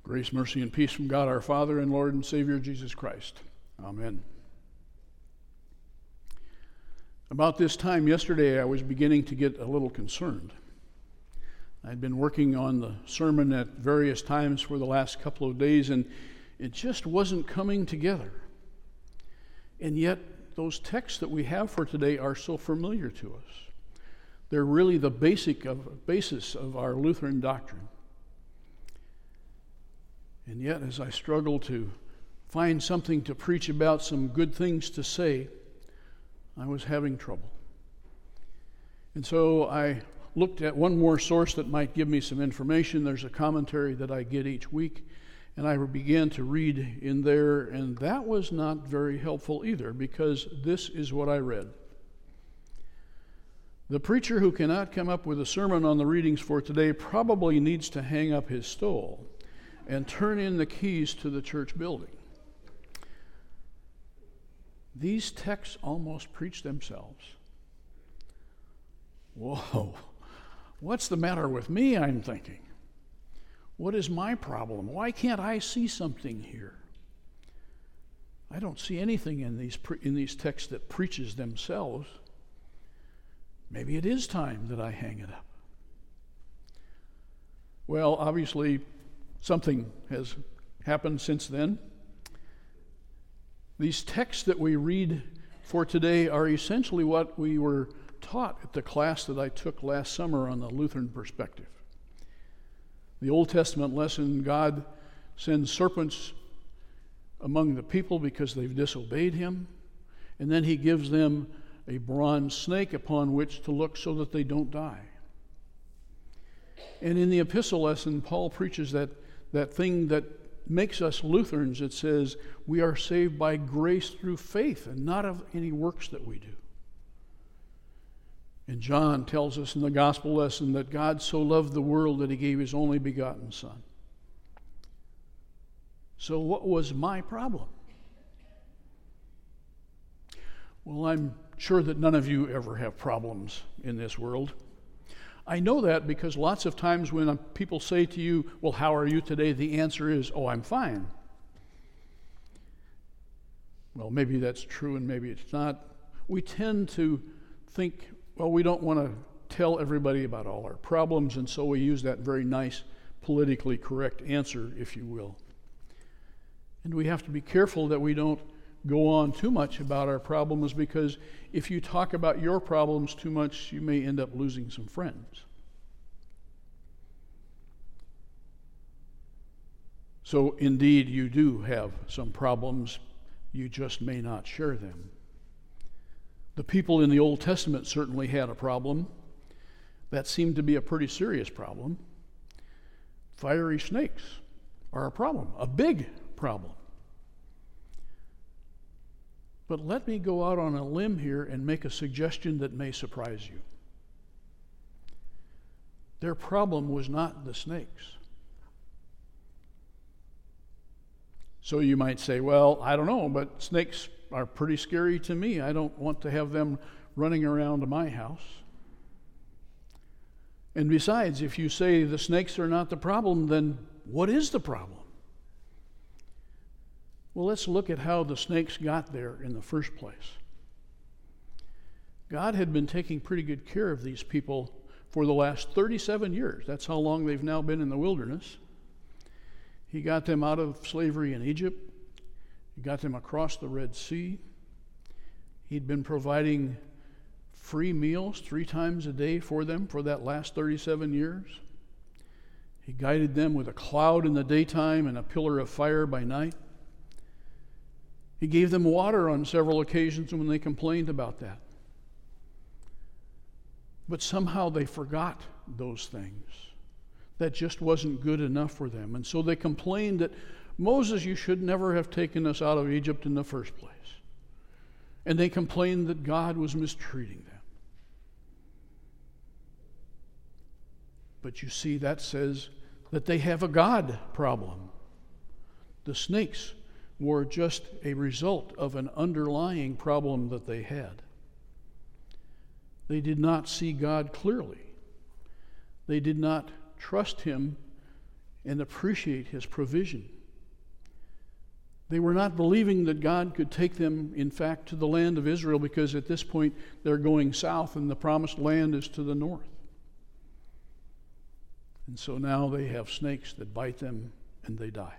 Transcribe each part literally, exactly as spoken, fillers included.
Grace, mercy, and peace from God our Father and Lord and Savior Jesus Christ. Amen. About this time yesterday, I was beginning to get a little concerned. I'd been working on the sermon at various times for the last couple of days, and it just wasn't coming together. And yet, those texts that we have for today are so familiar to us. They're really the basic of, basis of our Lutheran doctrine. And yet, as I struggle to find something to preach about, some good things to say, I was having trouble. And so I looked at one more source that might give me some information. There's a commentary that I get each week, and I began to read in there, and that was not very helpful either, because this is what I read. The preacher who cannot come up with a sermon on the readings for today probably needs to hang up his stole and turn in the keys to the church building. These texts almost preach themselves. Whoa, what's the matter with me, I'm thinking? What is my problem? Why can't I see something here? I don't see anything in these pre- in these texts that preaches themselves. Maybe it is time that I hang it up. Well, obviously, something has happened since then. These texts that we read for today are essentially what we were taught at the class that I took last summer on the Lutheran perspective. The Old Testament lesson, God sends serpents among the people because they've disobeyed him, and then he gives them a bronze snake upon which to look so that they don't die. And in the epistle lesson, Paul preaches that that thing that makes us Lutherans. It says we are saved by grace through faith and not of any works that we do. And John tells us in the gospel lesson that God so loved the world that he gave his only begotten Son. So what was my problem? Well, I'm sure that none of you ever have problems in this world. I know that because lots of times when people say to you, well, how are you today? The answer is, oh, I'm fine. Well, maybe that's true and maybe it's not. We tend to think, well, we don't want to tell everybody about all our problems, and so we use that very nice, politically correct answer, if you will. And we have to be careful that we don't go on too much about our problems, because if you talk about your problems too much, you may end up losing some friends. So indeed, you do have some problems. You just may not share them. The people in the Old Testament certainly had a problem. That seemed to be a pretty serious problem. Fiery snakes are a problem, a big problem. But let me go out on a limb here and make a suggestion that may surprise you. Their problem was not the snakes. So you might say, well, I don't know, but snakes are pretty scary to me. I don't want to have them running around my house. And besides, if you say the snakes are not the problem, then what is the problem? Well, let's look at how the snakes got there in the first place. God had been taking pretty good care of these people for the last thirty-seven years. That's how long they've now been in the wilderness. He got them out of slavery in Egypt. He got them across the Red Sea. He'd been providing free meals three times a day for them for that last thirty-seven years. He guided them with a cloud in the daytime and a pillar of fire by night. He gave them water on several occasions when they complained about that. But somehow they forgot those things. That just wasn't good enough for them. And so they complained that, Moses, you should never have taken us out of Egypt in the first place. And they complained that God was mistreating them. But you see, that says that they have a God problem. The snakes were just a result of an underlying problem that they had. They did not see God clearly. They did not trust him and appreciate his provision. They were not believing that God could take them, in fact, to the land of Israel, because at this point they're going south and the promised land is to the north. And so now they have snakes that bite them and they die.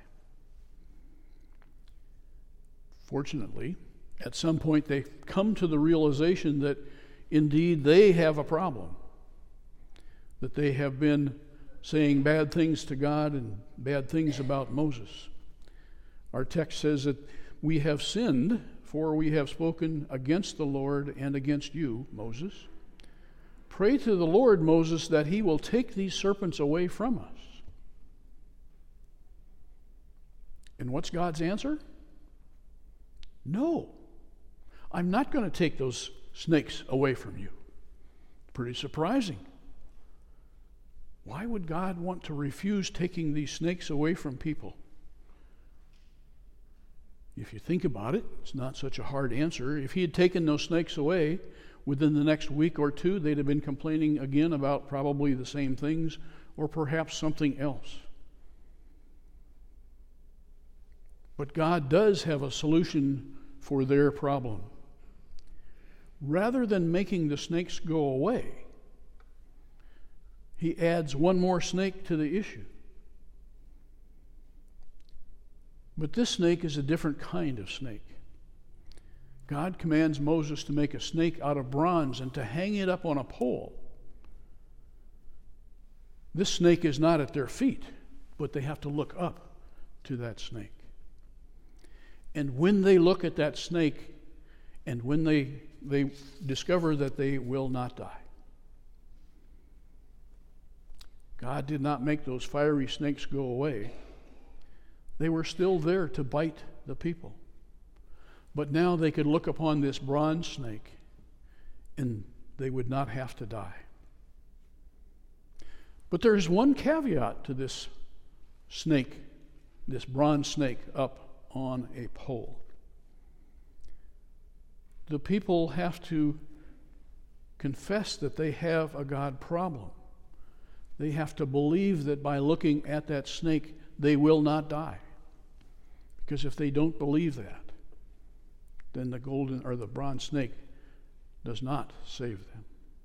Fortunately, at some point they come to the realization that indeed they have a problem, that they have been saying bad things to God and bad things about Moses. Our text says that we have sinned, for we have spoken against the Lord and against you, Moses. Pray to the Lord, Moses, that he will take these serpents away from us. And what's God's answer? No, I'm not going to take those snakes away from you. Pretty surprising. Why would God want to refuse taking these snakes away from people? If you think about it, it's not such a hard answer. If he had taken those snakes away, within the next week or two, they'd have been complaining again about probably the same things or perhaps something else. But God does have a solution for their problem. Rather than making the snakes go away, he adds one more snake to the issue. But this snake is a different kind of snake. God commands Moses to make a snake out of bronze and to hang it up on a pole. This snake is not at their feet, but they have to look up to that snake. And when they look at that snake, and when they, they discover that they will not die, God did not make those fiery snakes go away. They were still there to bite the people. But now they could look upon this bronze snake and they would not have to die. But there's one caveat to this snake, this bronze snake up on a pole. The people have to confess that they have a God problem. They have to believe that by looking at that snake, they will not die. Because if they don't believe that, then the golden or the bronze snake does not save them.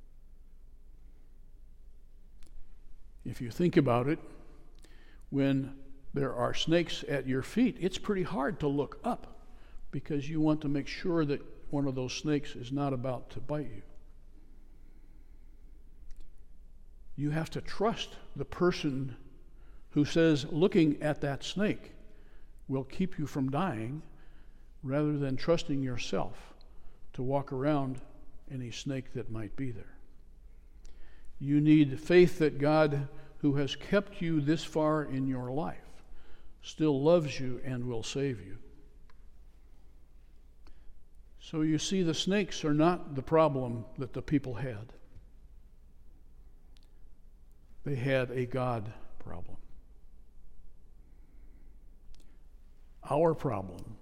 If you think about it, when there are snakes at your feet, it's pretty hard to look up because you want to make sure that one of those snakes is not about to bite you. You have to trust the person who says looking at that snake will keep you from dying, rather than trusting yourself to walk around any snake that might be there. You need faith that God, who has kept you this far in your life, still loves you and will save you. So you see, the snakes are not the problem that the people had. They had a God problem. Our problem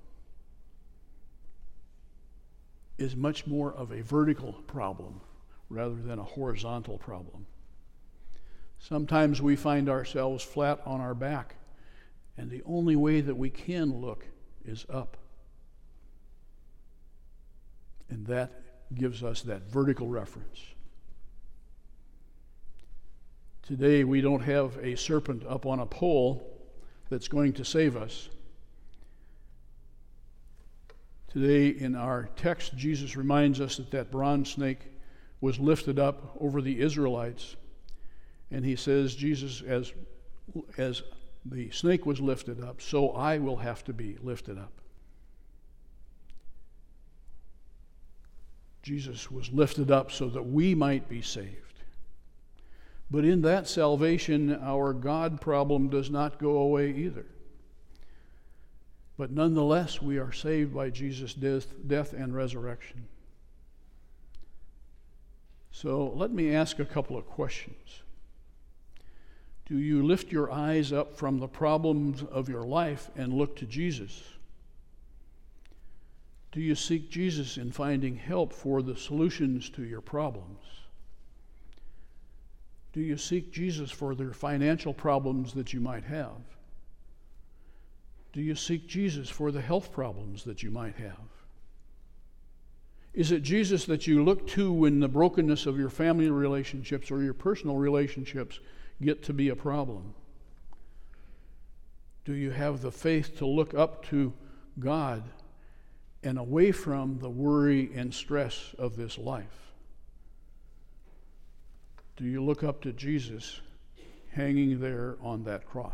is much more of a vertical problem rather than a horizontal problem. Sometimes we find ourselves flat on our back, and the only way that we can look is up. And that gives us that vertical reference. Today we don't have a serpent up on a pole that's going to save us. Today in our text, Jesus reminds us that that bronze snake was lifted up over the Israelites. And he says, Jesus, as, as the snake was lifted up, so I will have to be lifted up. Jesus was lifted up so that we might be saved. But in that salvation, our God problem does not go away either. But nonetheless, we are saved by Jesus' death, death and resurrection. So let me ask a couple of questions. Do you lift your eyes up from the problems of your life and look to Jesus? Do you seek Jesus in finding help for the solutions to your problems? Do you seek Jesus for the financial problems that you might have? Do you seek Jesus for the health problems that you might have? Is it Jesus that you look to when the brokenness of your family relationships or your personal relationships get to be a problem? Do you have the faith to look up to God and away from the worry and stress of this life? Do you look up to Jesus hanging there on that cross?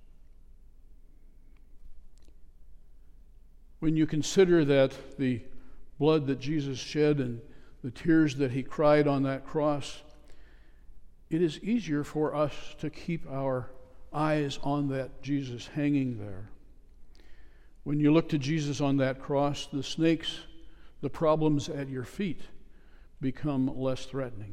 When you consider that the blood that Jesus shed and the tears that he cried on that cross, it is easier for us to keep our eyes on that Jesus hanging there. When you look to Jesus on that cross, the snakes, the problems at your feet become less threatening.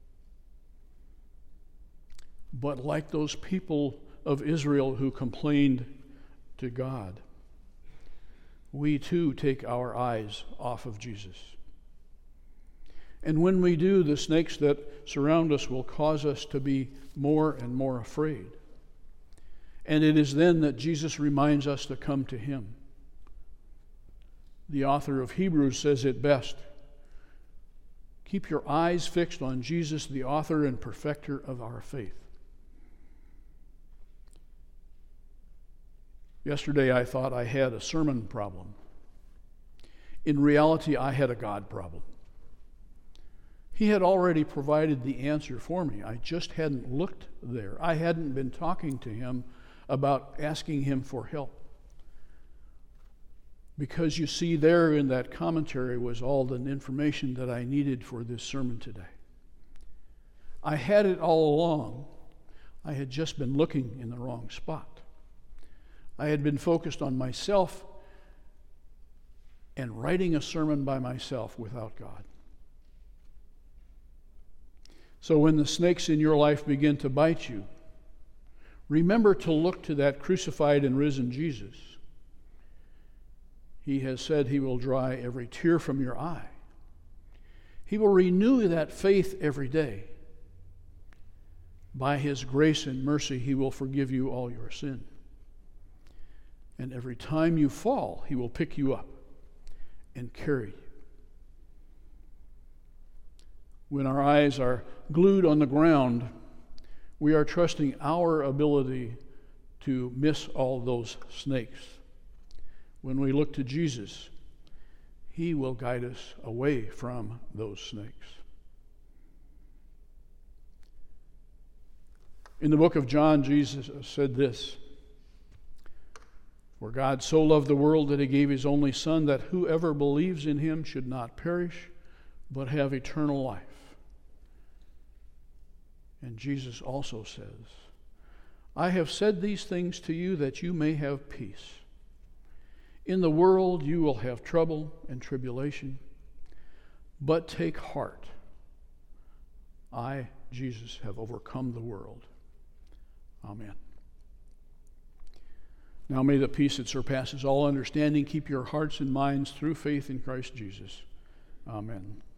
But like those people of Israel who complained to God, we too take our eyes off of Jesus. And when we do, the snakes that surround us will cause us to be more and more afraid. And it is then that Jesus reminds us to come to him. The author of Hebrews says it best. Keep your eyes fixed on Jesus, the author and perfecter of our faith. Yesterday I thought I had a sermon problem. In reality, I had a God problem. He had already provided the answer for me. I just hadn't looked there. I hadn't been talking to him about asking him for help. Because you see, there in that commentary was all the information that I needed for this sermon today. I had it all along. I had just been looking in the wrong spot. I had been focused on myself and writing a sermon by myself without God. So when the snakes in your life begin to bite you, remember to look to that crucified and risen Jesus. He has said he will dry every tear from your eye. He will renew that faith every day. By his grace and mercy, he will forgive you all your sin. And every time you fall, he will pick you up and carry you. When our eyes are glued on the ground, we are trusting our ability to miss all those snakes. When we look to Jesus, he will guide us away from those snakes. In the book of John, Jesus said this: "For God so loved the world that he gave his only Son, that whoever believes in him should not perish, but have eternal life." And Jesus also says, "I have said these things to you that you may have peace. In the world you will have trouble and tribulation, but take heart. I, Jesus, have overcome the world." Amen. Now may the peace that surpasses all understanding keep your hearts and minds through faith in Christ Jesus. Amen.